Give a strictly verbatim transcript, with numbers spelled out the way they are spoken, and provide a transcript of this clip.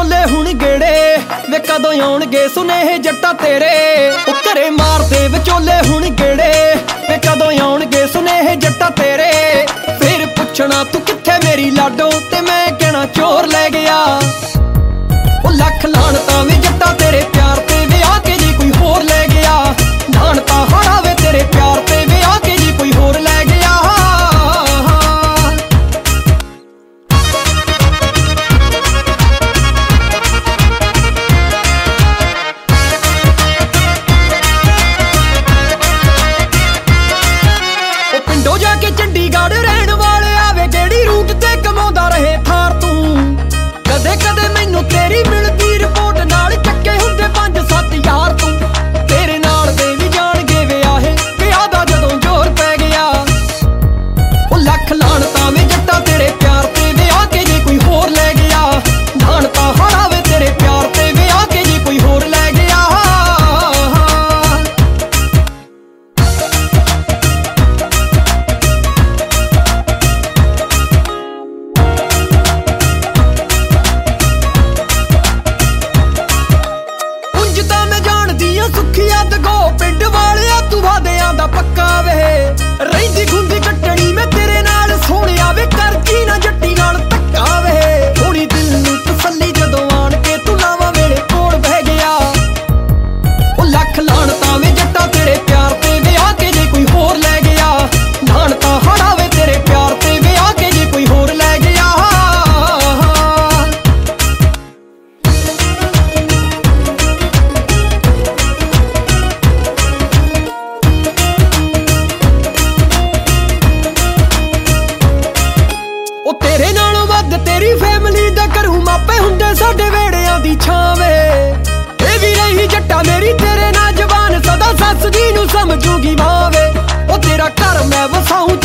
ਵਿਚੋਲੇ ਹੁਣ ਗੇੜੇ ਵੇ ਕਦੋਂ ਆਉਣਗੇ ਸੁਨੇਹੇ ਜੱਟਾ ਤੇਰੇ। ਉਹ ਘਰੇ ਮਾਰਦੇ ਵਿਚੋਲੇ ਹੁਣ ਗੇੜੇ ਵੇ ਕਦੋਂ ਆਉਣਗੇ ਸੁਨੇਹੇ ਜੱਟਾ ਤੇਰੇ। ਫਿਰ ਪੁੱਛਣਾ ਤੂੰ ਕਿੱਥੇ ਮੇਰੀ ਲਾਡੋ ਤੇ ਮੈਂ ਕਹਿਣਾ ਚੋਰ ਲੈ ਗਿਆ। ਉਹ ਲੱਖ ਲਾਹਣਤਾਂ ਵੇ ਜੱਟਾ ਤੇਰੇ ਪਿਆਰ ਤੇ ਵੇ ਆ ਕੇ ਜੀ ਕੋਈ ਹੋਰ ਲੈ ਗਿਆ। ਲਾਹਣਤਾਂ ਹਾੜਾ ਵੇ ਤੇਰੇ ਪਿਆਰ ਤੇ ਵੇ ਆ ਕੇ ਜੀ ਕੋਈ ਹੋਰ ਲੈ ਗਿਆ। ਜਾ ਕੇ ਚੰਡੀਗੜ੍ਹ ਰਹਿਣ ਵਾਲੇ ਆਵੇ ਕਿਹੜੀ ਰੂਟ ਤੇ ਕਮਾਉਂਦਾ ਰਹੇ ਥਾਰ ਤੂੰ। ਕਦੇ ਕਦੇ ਮੈਨੂੰ ਤੇਰੀ ਮਿਲਦੀ ਰਿਪੋਰਟ ਨਾਲ ਚੱਕੇ ਹੁੰਦੇ ਪੰਜ ਸੱਤ ਯਾਰ ਤੂੰ। ਤੇਰੇ ਨਾਲ ਦੇ ਵੀ ਜਾਣਗੇ ਵਿਆਹੇ ਵਿਆਹ ਦਾ ਜਦੋਂ ਜ਼ੋਰ ਪੈ ਗਿਆ। ਉਹ ਲੱਖ ਲਾਹਣਤਾਂ ਵੇ ਜੱਟਾ ਤੇਰੇ ਪਿਆਰ ਤੇ ਵੇ ਆ ਕੇ ਜੇ ਕੋਈ ਹੋਰ ਲੈ ਗਿਆ। ਲਾਹਣਤਾਂ ਹਾੜਾ ਵੇ ਤੇਰੇ ਪਿਆਰ ਤੇ ਵੇ ਆ ਕੇ ਜੇ ਕੋਈ ਹੋਰ ਲੈ ਗਿਆ। ਸੁੱਖੀਆ ਦਗੋ ਪਿੰਡ ਵਾਲਿਆ ਤੂੰ ਵਾਦਿਆਂ ਦਾ ਪੱਕਾ ਵੇ। ਰਹਿੰਦੀ ਖੁੰਦੀ ਕੱਟਣੀ ਮੈਂ ਤੇਰੇ ਨਾਲ ਸੋਹਣਿਆ ਵੇ ਕਰਦੀ ਨਾ ਜੱਟੀ ਨਾਲ ਧੱਕਾ ਵੇ। ਥੋੜੀ ਦਿਲ ਨੂੰ ਤਸੱਲੀ ਜਦੋਂ ਆਣ ਕੇ ਤੂੰ ਲਾਵਾਂ ਵੇਲੇ ਕੋਲ ਬਹਿ ਗਿਆ। ਉਹ ਲੱਖ ਲਾਹਣਤਾਂ ਵੇ ਜੱਟਾ ਤੇਰੇ ਪਿਆਰ ਤੇ ਵੇ ਆ ਕੇ ਜੇ ਕੋਈ ਹੋਰ ਲੈ ਗਿਆ। ਲਾਹਣਤਾਂ ਹਾੜਾ ਵੇ ਤੇਰੇ ਪਿਆਰ ਤੇ ਵੇ ਆ ਕੇ ਜੇ ਕੋਈ ਹੋਰ ਲੈ ਗਿਆ। ਉਹ ਤੇਰੇ ਨਾਲੋਂ ਵੱਧ ਤੇਰੀ ਫੈਮਿਲੀ ਦਾ ਕਰੂ ਮਾਪੇ ਹੁੰਦੇ ਸਾਡੇ ਵੇੜਿਆਂ ਦੀ ਛਾਂ ਵੇ। ਇਹ ਵੀ ਰਹੀ ਜੱਟਾ ਮੇਰੀ ਤੇਰੇ ਨਾਲ ਜ਼ਬਾਨ ਸਦਾ ਸੱਸ ਜੀ ਨੂੰ ਸਮਝੂਗੀ ਮਾਂ ਵੇ। ਉਹ ਤੇਰਾ ਘਰ ਮੈਂ ਵਸਾਊਂ